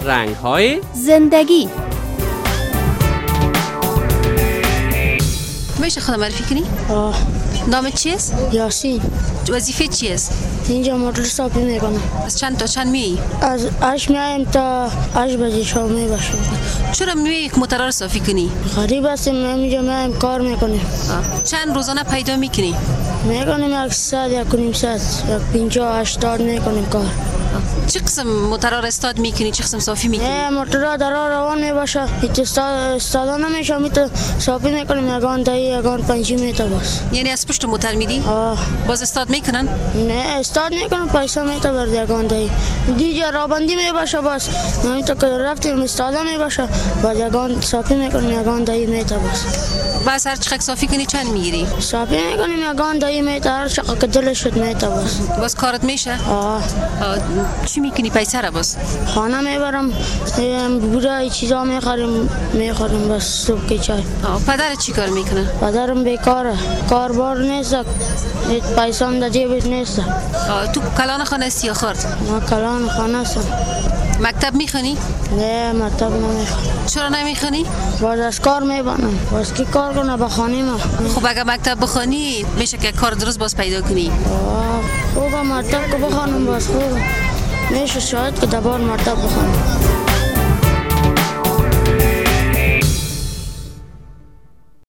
رنگ‌های زندگی. میشه خودم معرفی کنی؟ نامت چیست؟ یاسین. وظیفه چیست؟ اینجا موتور صافی میکنم. از چند تا چند میایی؟ از 8 میایم تا 8 بجه شام میباشیم. چرا میایی یک موتور رو صافی کنی؟ غریب هستیم، اینجا میایم کار میکنیم. چند روزانه پیدا میکنی؟ میکنیم 100 یک و نیم ساعت، یک 50-80 میکنیم کار. چه قسم موتور رو استاد میکنی؟ چه قسم صافی میکنی؟ موتور در راه روان میباشه، استادا نمیشه، میتو صافی میکنیم یگان دهی یگان 5 متر بس. یعنی از پشت موتور میدی؟ باز استاد میکنن؟ نه استاد میکنن، پیسه میته برد یگان دهی دیگه رابندی میباشه. بس نمیتو که رفتیم استادا میباشه باز یگان صافی میکنیم یگان دهی میته بس. بس هر چقدر صافی کنی چند میگیری؟ صافی میکنیم یگان دهی میته، هر چقدر که دلش شد میته بس. باز کارت میشه؟ چی میکنی پیسه را باز؟ خانه میبرم، بوده چیزا میخوریم بس صبح که چای. پدرت چی کار میکنه؟ پدرم بیکاره، کاربار نیست، پیسه هم در جیبش نیست. تو کلان خانه هستی یا خرد؟ ما کلان خانه هستم. مکتب میخونی؟ نه مکتب نمیخونم. چرا نمیخونی؟ باز از کار میبانم، باز کی کار کنه بخانی ما. خب اگه مکتب بخونی میشه که کار درست باز پیدا کنی. خوبه مکتب که بخونم باز خوبه میشه، شاید که دبار مکتب بخونم.